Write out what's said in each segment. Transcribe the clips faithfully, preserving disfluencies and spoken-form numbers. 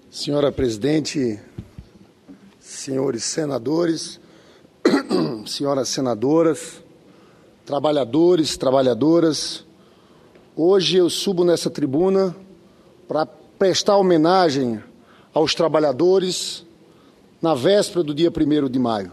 Senhora presidente, senhores senadores, senhoras senadoras, trabalhadores, trabalhadoras, hoje eu subo nessa tribuna para prestar homenagem aos trabalhadores na véspera do dia primeiro de maio.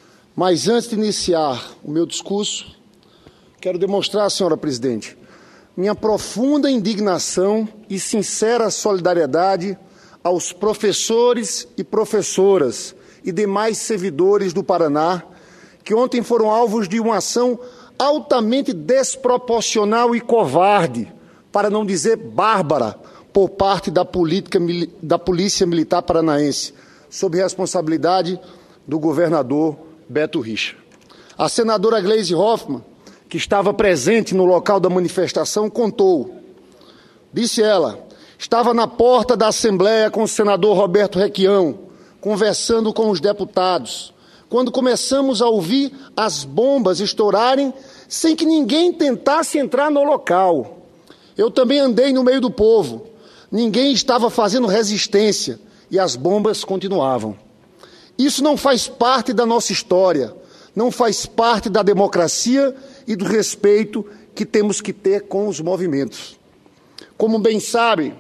Mas antes de iniciar o meu discurso, quero demonstrar, senhora presidente, minha profunda indignação e sincera solidariedade aos professores e professoras e demais servidores do Paraná que ontem foram alvos de uma ação altamente desproporcional e covarde, para não dizer bárbara, por parte da, política, da Polícia Militar Paranaense, sob responsabilidade do governador Beto Richa. A senadora Gleisi Hoffmann, que estava presente no local da manifestação, contou. Disse ela, estava na porta da Assembleia com o senador Roberto Requião, conversando com os deputados, quando começamos a ouvir as bombas estourarem sem que ninguém tentasse entrar no local. Eu também andei no meio do povo. Ninguém estava fazendo resistência e as bombas continuavam. Isso não faz parte da nossa história, não faz parte da democracia e do respeito que temos que ter com os movimentos. Como bem sabem,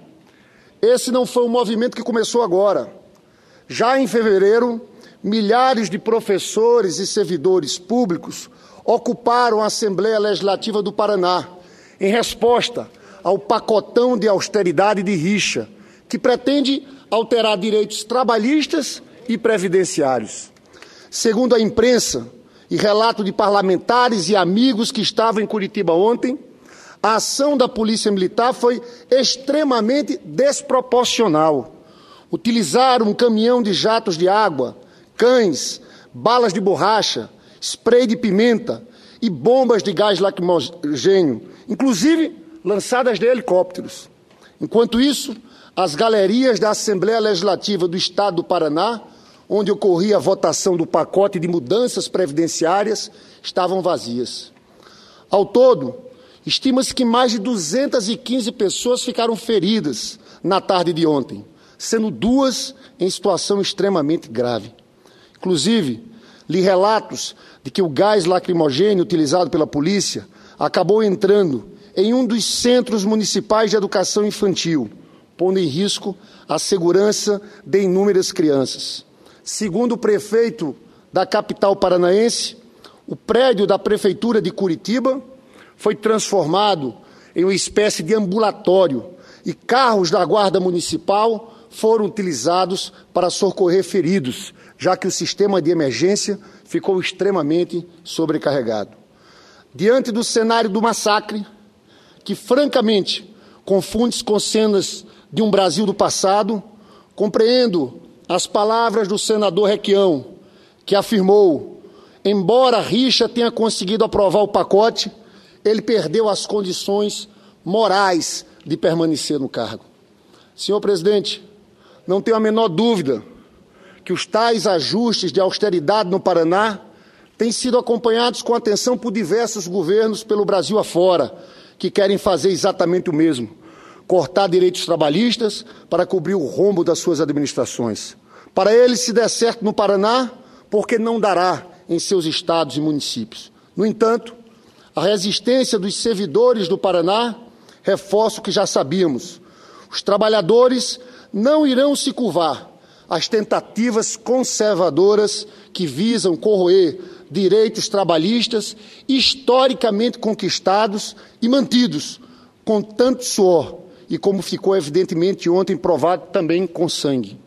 esse não foi um movimento que começou agora. Já em fevereiro, milhares de professores e servidores públicos ocuparam a Assembleia Legislativa do Paraná, em resposta ao pacotão de austeridade de Richa, que pretende alterar direitos trabalhistas e previdenciários. Segundo a imprensa e relato de parlamentares e amigos que estavam em Curitiba ontem, a ação da Polícia Militar foi extremamente desproporcional. Utilizaram um caminhão de jatos de água, cães, balas de borracha, spray de pimenta e bombas de gás lacrimogêneo, inclusive lançadas de helicópteros. Enquanto isso, as galerias da Assembleia Legislativa do Estado do Paraná, onde ocorria a votação do pacote de mudanças previdenciárias, estavam vazias. Ao todo, estima-se que mais de duzentas e quinze pessoas ficaram feridas na tarde de ontem, sendo duas em situação extremamente grave. Inclusive, li relatos de que o gás lacrimogêneo utilizado pela polícia acabou entrando em um dos centros municipais de educação infantil, pondo em risco a segurança de inúmeras crianças. Segundo o prefeito da capital paranaense, o prédio da Prefeitura de Curitiba foi transformado em uma espécie de ambulatório e carros da Guarda Municipal foram utilizados para socorrer feridos, já que o sistema de emergência ficou extremamente sobrecarregado. Diante do cenário do massacre, que francamente confunde-se com cenas de um Brasil do passado, compreendo as palavras do senador Requião, que afirmou, embora Richa tenha conseguido aprovar o pacote, ele perdeu as condições morais de permanecer no cargo. Senhor presidente, não tenho a menor dúvida que os tais ajustes de austeridade no Paraná têm sido acompanhados com atenção por diversos governos pelo Brasil afora, que querem fazer exatamente o mesmo, cortar direitos trabalhistas para cobrir o rombo das suas administrações. Para eles, se der certo no Paraná, por que não dará em seus estados e municípios? No entanto, a resistência dos servidores do Paraná reforça o que já sabíamos. Os trabalhadores não irão se curvar às tentativas conservadoras que visam corroer direitos trabalhistas historicamente conquistados e mantidos com tanto suor e, como ficou evidentemente ontem provado, também com sangue.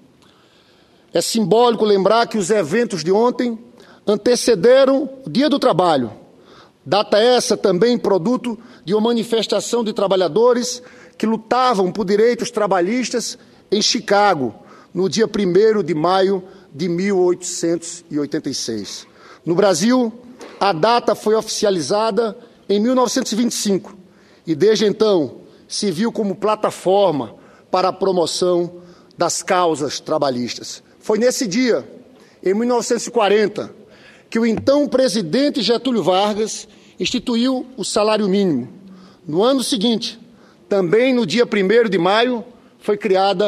É simbólico lembrar que os eventos de ontem antecederam o Dia do Trabalho, data essa também produto de uma manifestação de trabalhadores que lutavam por direitos trabalhistas em Chicago, no dia primeiro de maio de mil oitocentos e oitenta e seis. No Brasil, a data foi oficializada em mil novecentos e vinte e cinco e, desde então, se viu como plataforma para a promoção das causas trabalhistas. Foi nesse dia, em mil novecentos e quarenta, que o então presidente Getúlio Vargas instituiu o salário mínimo. No ano seguinte, também no dia primeiro de maio, foi criada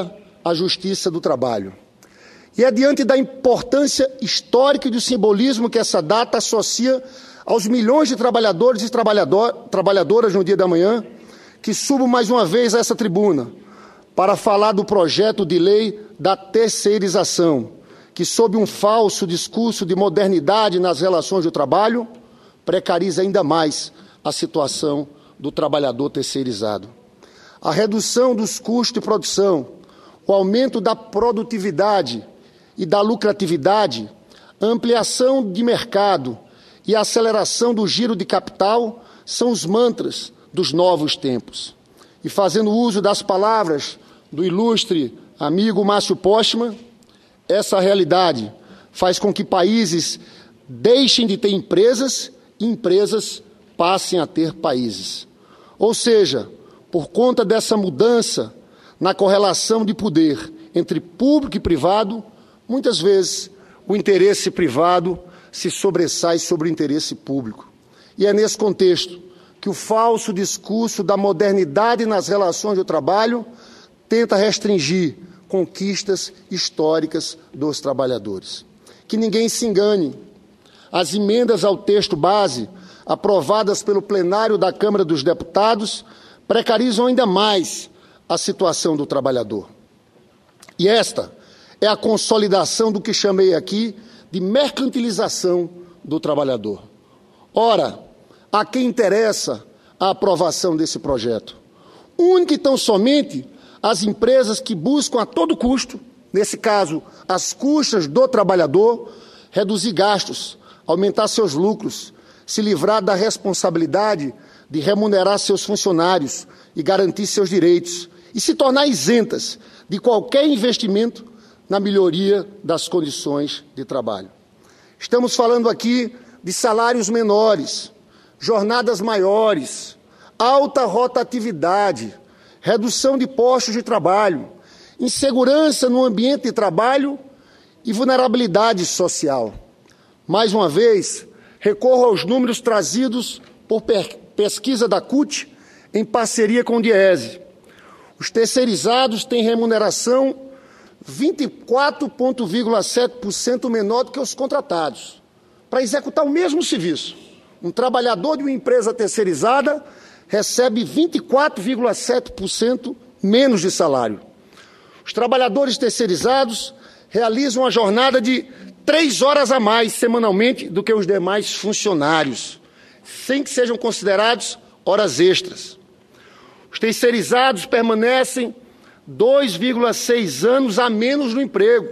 a justiça do trabalho. E é diante da importância histórica e do simbolismo que essa data associa aos milhões de trabalhadores e trabalhador, trabalhadoras no dia da manhã, que subo mais uma vez a essa tribuna para falar do projeto de lei da terceirização, que, sob um falso discurso de modernidade nas relações de trabalho, precariza ainda mais a situação do trabalhador terceirizado. A redução dos custos de produção, o aumento da produtividade e da lucratividade, a ampliação de mercado e a aceleração do giro de capital são os mantras dos novos tempos. E, fazendo uso das palavras do ilustre amigo Márcio Postman, essa realidade faz com que países deixem de ter empresas e empresas passem a ter países. Ou seja, por conta dessa mudança na correlação de poder entre público e privado, muitas vezes o interesse privado se sobressai sobre o interesse público. E é nesse contexto que o falso discurso da modernidade nas relações de trabalho tenta restringir conquistas históricas dos trabalhadores. Que ninguém se engane. As emendas ao texto base, aprovadas pelo plenário da Câmara dos Deputados, precarizam ainda mais a situação do trabalhador. E esta é a consolidação do que chamei aqui de mercantilização do trabalhador. Ora, a quem interessa a aprovação desse projeto? Única e tão somente as empresas que buscam a todo custo, nesse caso, as custas do trabalhador, reduzir gastos, aumentar seus lucros, se livrar da responsabilidade de remunerar seus funcionários e garantir seus direitos, e se tornar isentas de qualquer investimento na melhoria das condições de trabalho. Estamos falando aqui de salários menores, jornadas maiores, alta rotatividade, redução de postos de trabalho, insegurança no ambiente de trabalho e vulnerabilidade social. Mais uma vez, recorro aos números trazidos por pesquisa da C U T em parceria com o Diese. Os terceirizados têm remuneração vinte e quatro vírgula sete por cento menor do que os contratados, para executar o mesmo serviço. Um trabalhador de uma empresa terceirizada recebe vinte e quatro vírgula sete por cento menos de salário. Os trabalhadores terceirizados realizam uma jornada de três horas a mais semanalmente do que os demais funcionários, sem que sejam considerados horas extras. Os terceirizados permanecem dois vírgula seis anos a menos no emprego.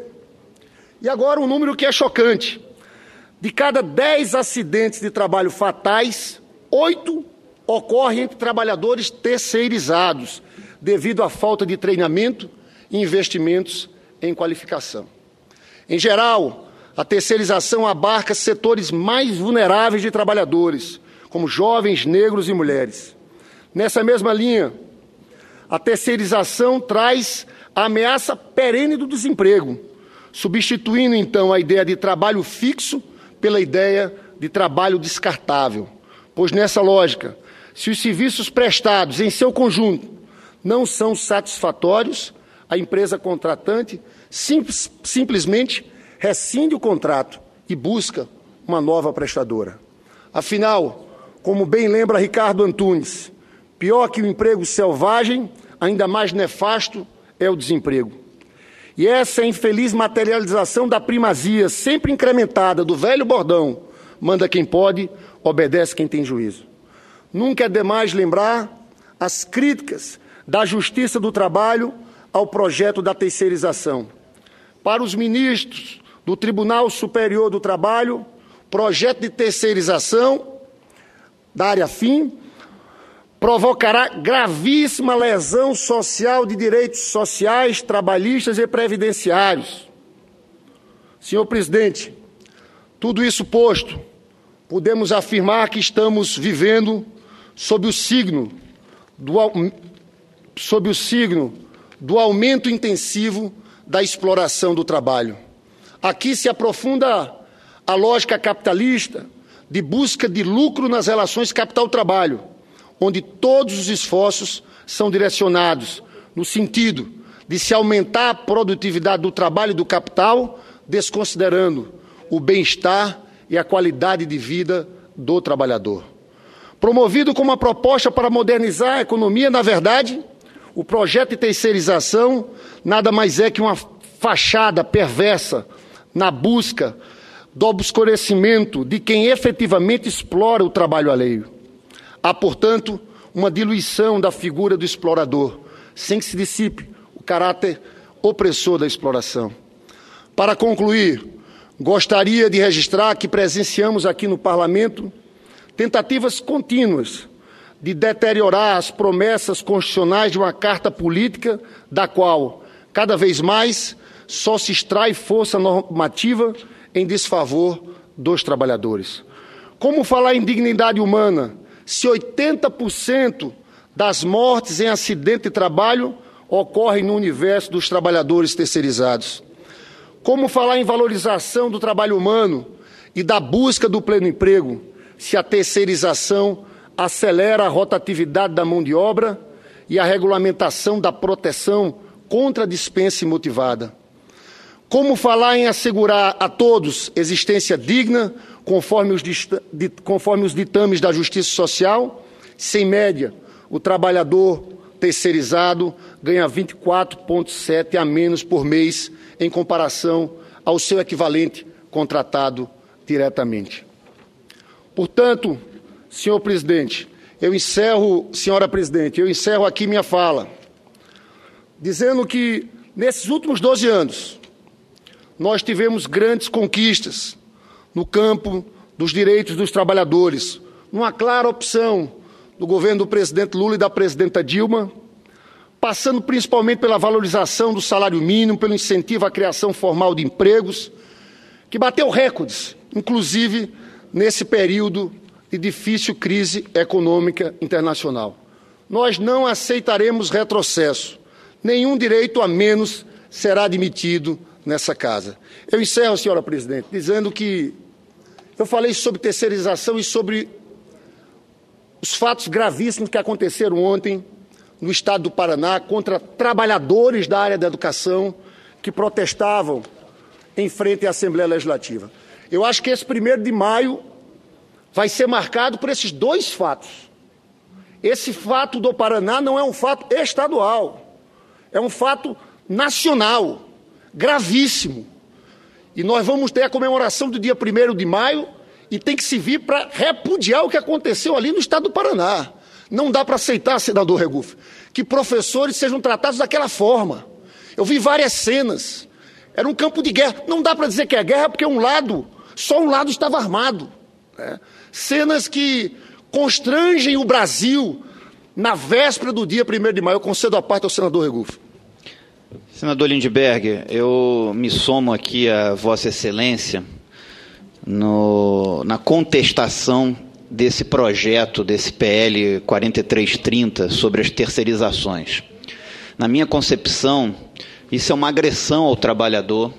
E agora um número que é chocante. De cada dez acidentes de trabalho fatais, oito ocorrem entre trabalhadores terceirizados, devido à falta de treinamento e investimentos em qualificação. Em geral, a terceirização abarca setores mais vulneráveis de trabalhadores, como jovens, negros e mulheres. Nessa mesma linha, a terceirização traz a ameaça perene do desemprego, substituindo, então, a ideia de trabalho fixo pela ideia de trabalho descartável. Pois, nessa lógica, se os serviços prestados em seu conjunto não são satisfatórios, a empresa contratante simples, simplesmente rescinde o contrato e busca uma nova prestadora. Afinal, como bem lembra Ricardo Antunes, pior que o emprego selvagem, ainda mais nefasto é o desemprego. E essa infeliz materialização da primazia, sempre incrementada, do velho bordão, manda quem pode, obedece quem tem juízo. Nunca é demais lembrar as críticas da Justiça do Trabalho ao projeto da terceirização. Para os ministros do Tribunal Superior do Trabalho, projeto de terceirização da área fim provocará gravíssima lesão social de direitos sociais, trabalhistas e previdenciários. Senhor presidente, tudo isso posto, podemos afirmar que estamos vivendo sob o signo do, sob o signo do aumento intensivo da exploração do trabalho. Aqui se aprofunda a lógica capitalista de busca de lucro nas relações capital-trabalho, onde todos os esforços são direcionados no sentido de se aumentar a produtividade do trabalho e do capital, desconsiderando o bem-estar e a qualidade de vida do trabalhador. Promovido como uma proposta para modernizar a economia, na verdade, o projeto de terceirização nada mais é que uma fachada perversa na busca do obscurecimento de quem efetivamente explora o trabalho alheio. Há, portanto, uma diluição da figura do explorador, sem que se dissipe o caráter opressor da exploração. Para concluir, gostaria de registrar que presenciamos aqui no Parlamento tentativas contínuas de deteriorar as promessas constitucionais de uma carta política da qual, cada vez mais, só se extrai força normativa em desfavor dos trabalhadores. Como falar em dignidade humana se oitenta por cento das mortes em acidente de trabalho ocorrem no universo dos trabalhadores terceirizados? Como falar em valorização do trabalho humano e da busca do pleno emprego se a terceirização acelera a rotatividade da mão de obra e a regulamentação da proteção contra a dispensa imotivada? Como falar em assegurar a todos existência digna, conforme os, conforme os ditames da Justiça Social, se, em média, o trabalhador terceirizado ganha vinte e quatro vírgula sete a menos por mês em comparação ao seu equivalente contratado diretamente? Portanto, senhor presidente, eu encerro, senhora presidente, eu encerro aqui minha fala, dizendo que, nesses últimos doze anos, nós tivemos grandes conquistas no campo dos direitos dos trabalhadores, numa clara opção do governo do presidente Lula e da presidenta Dilma, passando principalmente pela valorização do salário mínimo, pelo incentivo à criação formal de empregos, que bateu recordes, inclusive nesse período de difícil crise econômica internacional. Nós não aceitaremos retrocesso. Nenhum direito a menos será admitido nessa casa. Eu encerro, senhora presidente, dizendo que eu falei sobre terceirização e sobre os fatos gravíssimos que aconteceram ontem no estado do Paraná contra trabalhadores da área da educação que protestavam em frente à Assembleia Legislativa. Eu acho que esse primeiro de maio vai ser marcado por esses dois fatos. Esse fato do Paraná não é um fato estadual, é um fato nacional, gravíssimo. E nós vamos ter a comemoração do dia primeiro de maio e tem que se vir para repudiar o que aconteceu ali no estado do Paraná. Não dá para aceitar, senador Regufe, que professores sejam tratados daquela forma. Eu vi várias cenas. Era um campo de guerra. Não dá para dizer que é guerra porque um lado, só um lado estava armado. Né? Cenas que constrangem o Brasil na véspera do dia primeiro de maio. Eu concedo a parte ao senador Regufe. Senador Lindbergh, eu me somo aqui a Vossa Excelência no, na contestação desse projeto, desse P L quarenta e três trinta, sobre as terceirizações. Na minha concepção, isso é uma agressão ao trabalhador,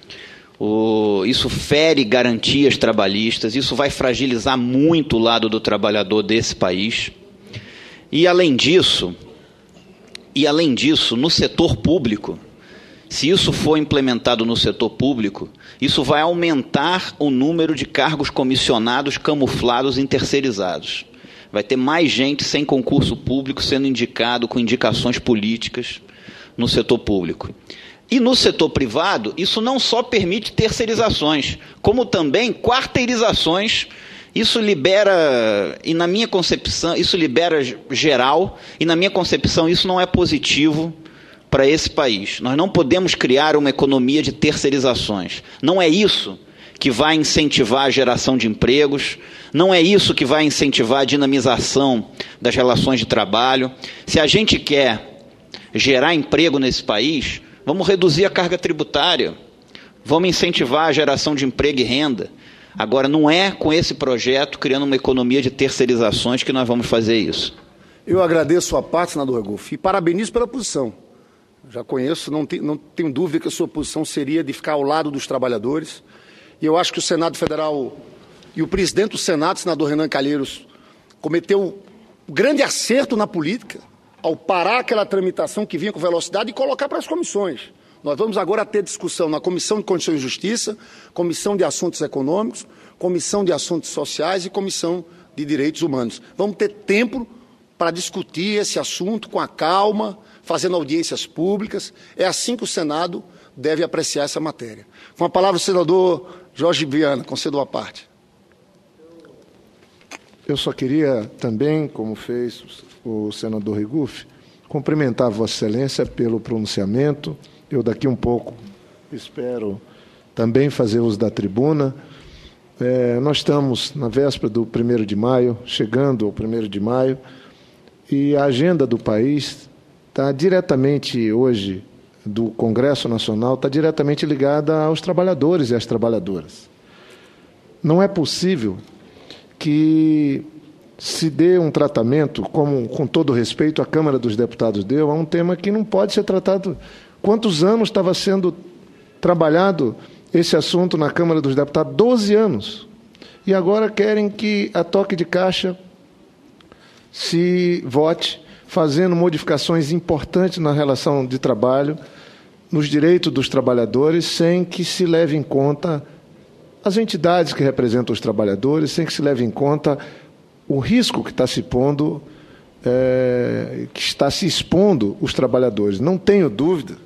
o, isso fere garantias trabalhistas, isso vai fragilizar muito o lado do trabalhador desse país. E, além disso, e, além disso, no setor público, se isso for implementado no setor público, isso vai aumentar o número de cargos comissionados, camuflados e terceirizados. Vai ter mais gente sem concurso público sendo indicado com indicações políticas no setor público. E no setor privado, isso não só permite terceirizações, como também quarteirizações. Isso libera, e na minha concepção, isso libera geral, e na minha concepção isso não é positivo para esse país. Nós não podemos criar uma economia de terceirizações. Não é isso que vai incentivar a geração de empregos, não é isso que vai incentivar a dinamização das relações de trabalho. Se a gente quer gerar emprego nesse país, vamos reduzir a carga tributária, vamos incentivar a geração de emprego e renda. Agora, não é com esse projeto, criando uma economia de terceirizações, que nós vamos fazer isso. Eu agradeço a parte, senador Regufe, e parabenizo pela posição. Já conheço, não, te, não tenho dúvida que a sua posição seria de ficar ao lado dos trabalhadores. E eu acho que o Senado Federal e o presidente do Senado, senador Renan Calheiros, cometeu um grande acerto na política ao parar aquela tramitação que vinha com velocidade e colocar para as comissões. Nós vamos agora ter discussão na Comissão de Constituição e Justiça, Comissão de Assuntos Econômicos, Comissão de Assuntos Sociais e Comissão de Direitos Humanos. Vamos ter tempo para discutir esse assunto com a calma, fazendo audiências públicas. É assim que o Senado deve apreciar essa matéria. Com a palavra o senador Jorge Viana, concedo a parte. Eu só queria também, como fez o senador Regufe, cumprimentar Vossa Excelência pelo pronunciamento. Eu daqui um pouco espero também fazer uso da tribuna. É, nós estamos na véspera do primeiro de maio, chegando ao primeiro de maio, e a agenda do país está diretamente hoje, do Congresso Nacional, está diretamente ligada aos trabalhadores e às trabalhadoras. Não é possível que se dê um tratamento, como, com todo respeito, a Câmara dos Deputados deu, a um tema que não pode ser tratado. Quantos anos estava sendo trabalhado esse assunto na Câmara dos Deputados? doze anos. E agora querem que a toque de caixa se vote, fazendo modificações importantes na relação de trabalho, nos direitos dos trabalhadores, sem que se leve em conta as entidades que representam os trabalhadores, sem que se leve em conta o risco que está se pondo, é, que está se expondo os trabalhadores. Não tenho dúvida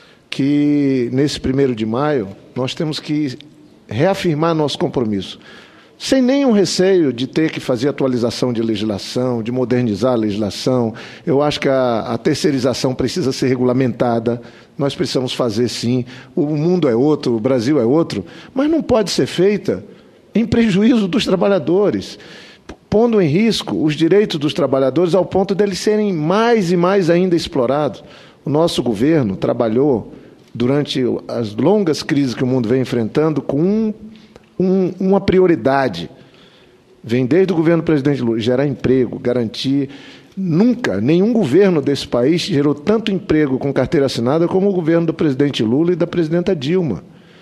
que, nesse primeiro de maio, nós temos que reafirmar nosso compromisso, sem nenhum receio de ter que fazer atualização de legislação, de modernizar a legislação. Eu acho que a, a terceirização precisa ser regulamentada, nós precisamos fazer sim, o mundo é outro, o Brasil é outro, mas não pode ser feita em prejuízo dos trabalhadores, pondo em risco os direitos dos trabalhadores ao ponto deles serem mais e mais ainda explorados. O nosso governo trabalhou, durante as longas crises que o mundo vem enfrentando, com um Um, uma prioridade, vem desde o governo do presidente Lula, gerar emprego, garantir. Nunca, nenhum governo desse país gerou tanto emprego com carteira assinada como o governo do presidente Lula e da presidenta Dilma.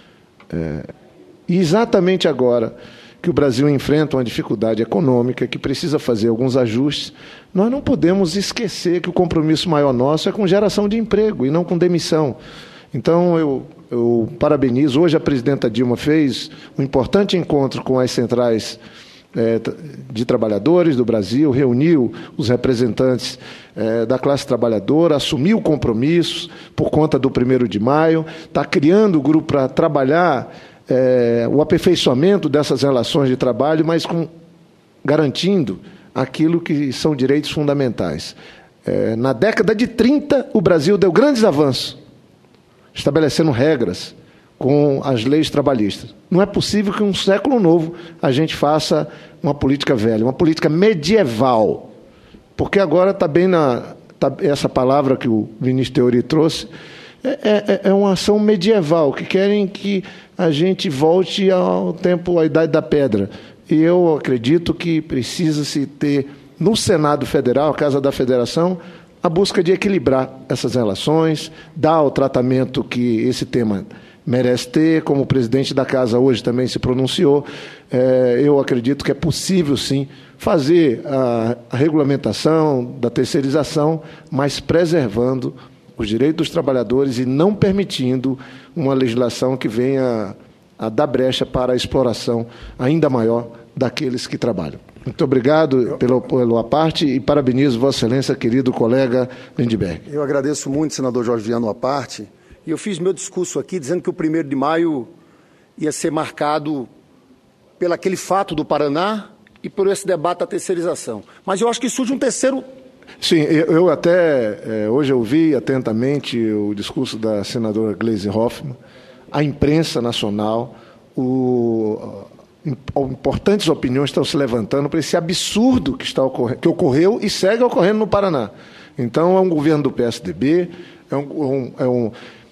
É, e exatamente agora que o Brasil enfrenta uma dificuldade econômica, que precisa fazer alguns ajustes, nós não podemos esquecer que o compromisso maior nosso é com geração de emprego e não com demissão. Então, eu, eu parabenizo. Hoje a presidenta Dilma fez um importante encontro com as centrais é, de trabalhadores do Brasil, reuniu os representantes é, da classe trabalhadora, assumiu compromissos por conta do primeiro de maio, está criando o grupo para trabalhar é, o aperfeiçoamento dessas relações de trabalho, mas com, garantindo aquilo que são direitos fundamentais. É, na década de trinta, o Brasil deu grandes avanços, estabelecendo regras com as leis trabalhistas. Não é possível que em um século novo a gente faça uma política velha, uma política medieval, porque agora está bem na... Tá, essa palavra que o ministro Teori trouxe, é, é, é uma ação medieval, que querem que a gente volte ao tempo, à Idade da Pedra. E eu acredito que precisa-se ter, no Senado Federal, a Casa da Federação, a busca de equilibrar essas relações, dar o tratamento que esse tema merece ter, como o presidente da Casa hoje também se pronunciou. É, eu acredito que é possível, sim, fazer a, a regulamentação da terceirização, mas preservando os direitos dos trabalhadores e não permitindo uma legislação que venha a dar brecha para a exploração ainda maior daqueles que trabalham. Muito obrigado pela, pela parte e parabenizo Vossa Excelência, querido colega Lindbergh. Eu agradeço muito, senador Jorge Viana, a parte. E eu fiz meu discurso aqui dizendo que o primeiro de maio ia ser marcado pelo aquele fato do Paraná e por esse debate da terceirização. Mas eu acho que surge um terceiro... Sim, eu, eu até, é, hoje eu ouvi atentamente o discurso da senadora Gleisi Hoffmann, a imprensa nacional, o... importantes opiniões estão se levantando para esse absurdo que, está ocorrendo, que ocorreu e segue ocorrendo no Paraná. Então, é um governo do P S D B, é um, um, é um,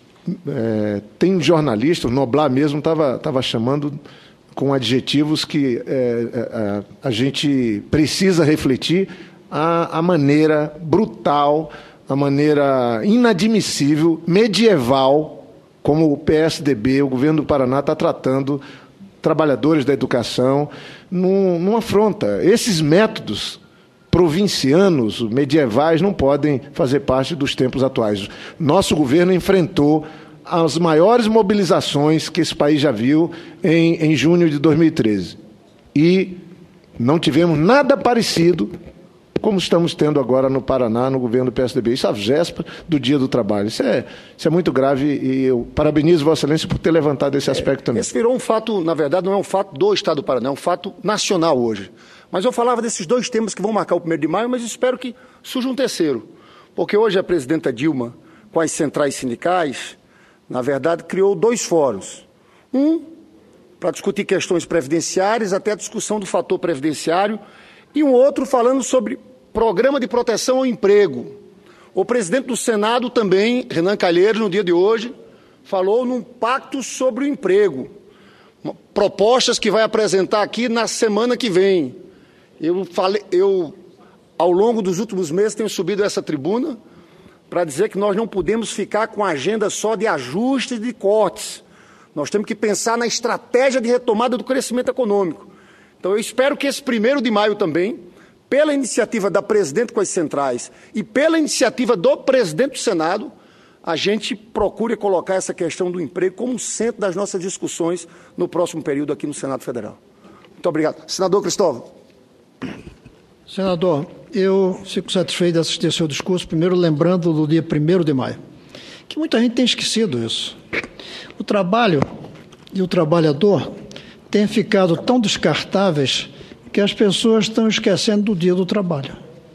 é, tem jornalista, o Noblar mesmo estava estava chamando com adjetivos que é, é, a gente precisa refletir a, a maneira brutal, a maneira inadmissível, medieval, como o P S D B, o governo do Paraná, está tratando trabalhadores da educação, não, não afronta. Esses métodos provincianos, medievais, não podem fazer parte dos tempos atuais. Nosso governo enfrentou as maiores mobilizações que esse país já viu em, em junho de dois mil e treze. E não tivemos nada parecido como estamos tendo agora no Paraná, no governo do P S D B. Isso à véspera do Dia do Trabalho. Isso é, isso é muito grave e eu parabenizo Vossa Excelência por ter levantado esse aspecto também. Esse virou um fato, na verdade, não é um fato do Estado do Paraná, é um fato nacional hoje. Mas eu falava desses dois temas que vão marcar o primeiro de maio, mas espero que surja um terceiro. Porque hoje a presidenta Dilma, com as centrais sindicais, na verdade, criou dois fóruns. Um, para discutir questões previdenciárias, até a discussão do fator previdenciário, e um outro falando sobre programa de proteção ao emprego. O presidente do Senado também, Renan Calheiros, no dia de hoje, falou num pacto sobre o emprego. Propostas que vai apresentar aqui na semana que vem. Eu, falei, eu, ao longo dos últimos meses, tenho subido a essa tribuna para dizer que nós não podemos ficar com a agenda só de ajustes e de cortes. Nós temos que pensar na estratégia de retomada do crescimento econômico. Então, eu espero que esse primeiro de maio também, pela iniciativa da presidente com as centrais e pela iniciativa do presidente do Senado, a gente procure colocar essa questão do emprego como centro das nossas discussões no próximo período aqui no Senado Federal. Muito obrigado. Senador Cristóvão. Senador, eu fico satisfeito de assistir ao seu discurso, primeiro lembrando do dia primeiro de maio, que muita gente tem esquecido isso. O trabalho e o trabalhador têm ficado tão descartáveis que as pessoas estão esquecendo do dia do trabalho.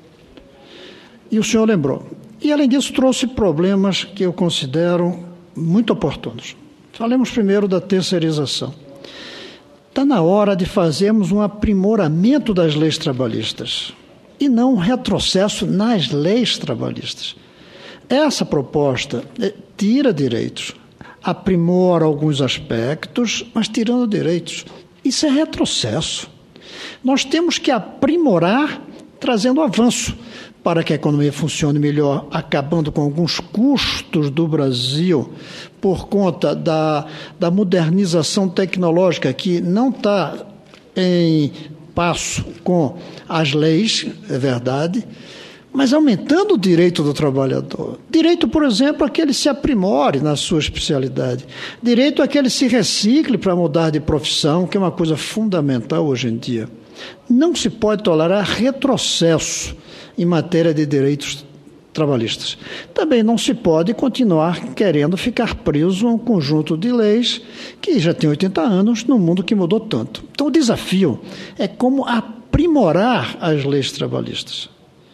E o senhor lembrou. E, além disso, trouxe problemas que eu considero muito oportunos. Falemos primeiro da terceirização. Está na hora de fazermos um aprimoramento das leis trabalhistas e não um retrocesso nas leis trabalhistas. Essa proposta tira direitos, aprimora alguns aspectos, mas tirando direitos. Isso é retrocesso. Nós temos que aprimorar, trazendo avanço, para que a economia funcione melhor, acabando com alguns custos do Brasil por conta da, da modernização tecnológica que não está em passo com as leis, é verdade, mas aumentando o direito do trabalhador. Direito, por exemplo, a que ele se aprimore na sua especialidade. Direito a que ele se recicle para mudar de profissão, que é uma coisa fundamental hoje em dia. Não se pode tolerar retrocesso em matéria de direitos trabalhistas. Também não se pode continuar querendo ficar preso a um conjunto de leis que já tem oitenta anos num mundo que mudou tanto. Então, o desafio é como aprimorar as leis trabalhistas.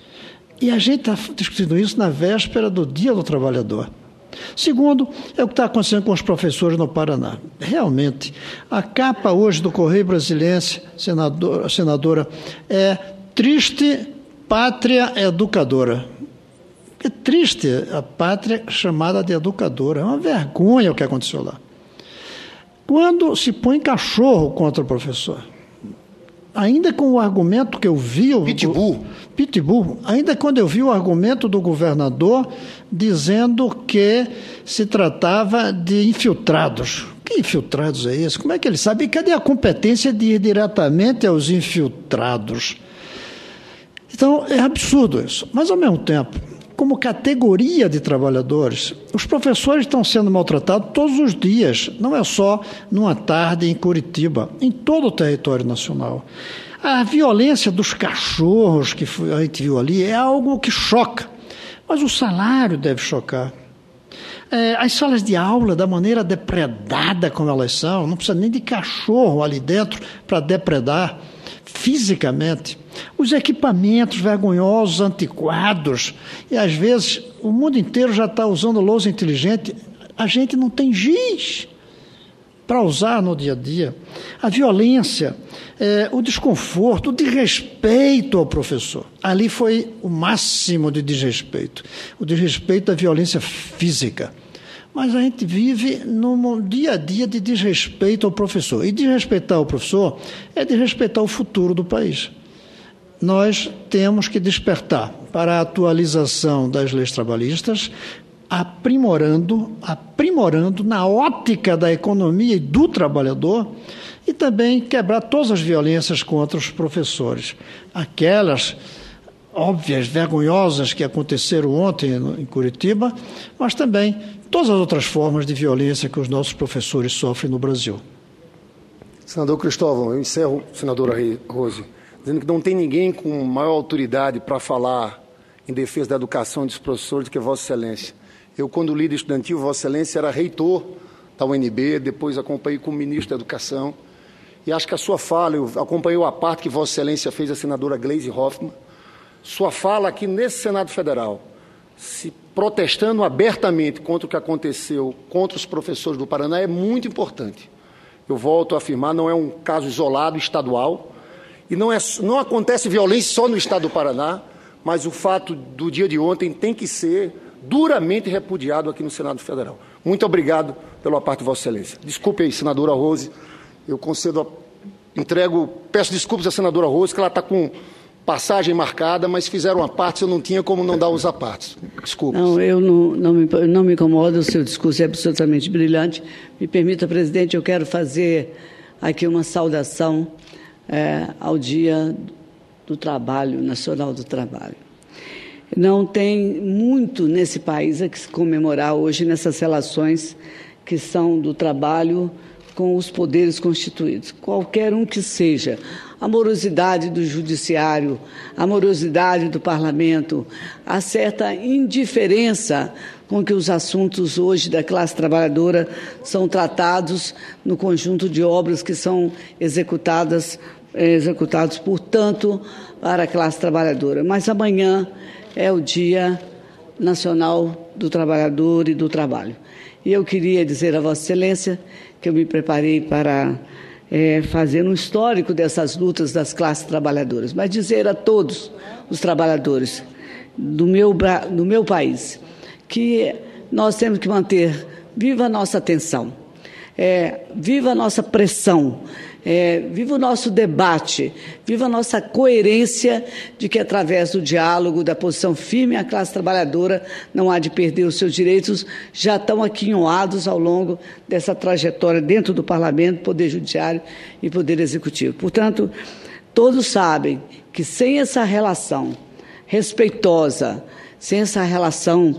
E a gente está discutindo isso na véspera do Dia do Trabalhador. Segundo, é o que está acontecendo com os professores no Paraná. Realmente, a capa hoje do Correio Brasiliense, senadora, senadora é triste pátria educadora. É triste a pátria chamada de educadora. É uma vergonha o que aconteceu lá. Quando se põe cachorro contra o professor, ainda com o argumento que eu vi... Pitbull. Pitbull. Ainda quando eu vi o argumento do governador dizendo que se tratava de infiltrados. Que infiltrados é esse? Como é que ele sabe? E cadê a competência de ir diretamente aos infiltrados? Então, é absurdo isso. Mas, ao mesmo tempo, como categoria de trabalhadores, os professores estão sendo maltratados todos os dias, não é só numa tarde em Curitiba, em todo o território nacional. A violência dos cachorros que a gente viu ali é algo que choca, mas o salário deve chocar. É, as salas de aula, da maneira depredada como elas são, não precisa nem de cachorro ali dentro para depredar fisicamente. Os equipamentos vergonhosos, antiquados, e às vezes o mundo inteiro já está usando lousa inteligente, a gente não tem giz para usar no dia a dia. A violência, é, o desconforto, o desrespeito ao professor. Ali foi o máximo de desrespeito, o desrespeito da violência física. Mas a gente vive num dia a dia de desrespeito ao professor. E desrespeitar o professor é desrespeitar o futuro do país. Nós temos que despertar para a atualização das leis trabalhistas, aprimorando, aprimorando na ótica da economia e do trabalhador, e também quebrar todas as violências contra os professores. Aquelas óbvias, vergonhosas que aconteceram ontem em Curitiba, mas também todas as outras formas de violência que os nossos professores sofrem no Brasil. Senador Cristóvão, eu encerro, senadora Rose, dizendo que não tem ninguém com maior autoridade para falar em defesa da educação dos professores do que Vossa Excelência. Eu, quando líder estudantil, Vossa Excelência era reitor da U N B, depois acompanhei como ministro da Educação, e acho que a sua fala, eu acompanhei a parte que Vossa Excelência fez a senadora Gleisi Hoffmann, sua fala aqui nesse Senado Federal, se protestando abertamente contra o que aconteceu contra os professores do Paraná, é muito importante. Eu volto a afirmar, não é um caso isolado, estadual, e não, é, não acontece violência só no estado do Paraná, mas o fato do dia de ontem tem que ser duramente repudiado aqui no Senado Federal. Muito obrigado pela parte de Vossa Excelência. Desculpe aí, senadora Rose, eu concedo, a, entrego, peço desculpas à senadora Rose, que ela está com passagem marcada, mas fizeram uma parte, eu não tinha como não dar os apartes. Desculpa. Não, eu não, não, me, não me incomodo, o seu discurso é absolutamente brilhante. Me permita, presidente, eu quero fazer aqui uma saudação é, ao Dia do Trabalho, Nacional do Trabalho. Não tem muito nesse país a que se comemorar hoje nessas relações que são do trabalho com os poderes constituídos, qualquer um que seja. A morosidade do judiciário, a morosidade do parlamento, a certa indiferença com que os assuntos hoje da classe trabalhadora são tratados no conjunto de obras que são executadas, executados, portanto, para a classe trabalhadora. Mas amanhã é o Dia Nacional do Trabalhador e do Trabalho. E eu queria dizer a Vossa Excelência que eu me preparei para é, fazer um histórico dessas lutas das classes trabalhadoras, mas dizer a todos os trabalhadores do meu, do meu país que nós temos que manter viva a nossa atenção, é, viva a nossa pressão, é, viva o nosso debate, viva a nossa coerência de que, através do diálogo, da posição firme, a classe trabalhadora não há de perder os seus direitos, já estão aquinhoados ao longo dessa trajetória dentro do Parlamento, Poder Judiciário e Poder Executivo. Portanto, todos sabem que sem essa relação respeitosa, sem essa relação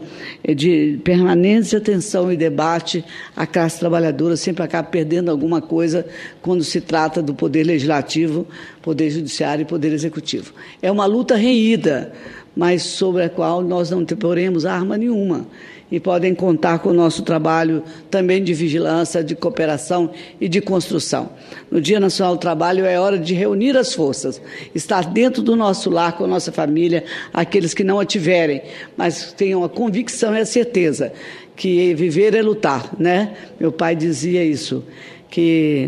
de permanência, atenção e debate, a classe trabalhadora sempre acaba perdendo alguma coisa quando se trata do Poder Legislativo, Poder Judiciário e Poder Executivo. É uma luta renhida, mas sobre a qual nós não poremos arma nenhuma. E podem contar com o nosso trabalho também de vigilância, de cooperação e de construção. No Dia Nacional do Trabalho é hora de reunir as forças, estar dentro do nosso lar, com a nossa família, aqueles que não a tiverem, mas tenham a convicção e a certeza que viver é lutar, né? Meu pai dizia isso, que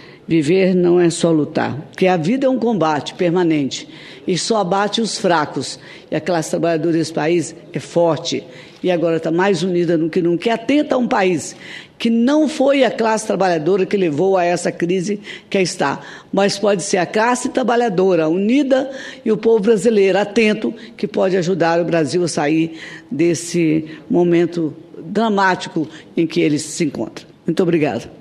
viver não é só lutar, que a vida é um combate permanente e só abate os fracos. E a classe trabalhadora desse país é forte e agora está mais unida do que nunca. E atenta a um país que não foi a classe trabalhadora que levou a essa crise que está, mas pode ser a classe trabalhadora unida e o povo brasileiro atento que pode ajudar o Brasil a sair desse momento dramático em que ele se encontra. Muito obrigada.